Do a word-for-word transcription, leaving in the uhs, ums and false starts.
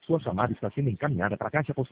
Sua chamada está sendo encaminhada para a caixa postal.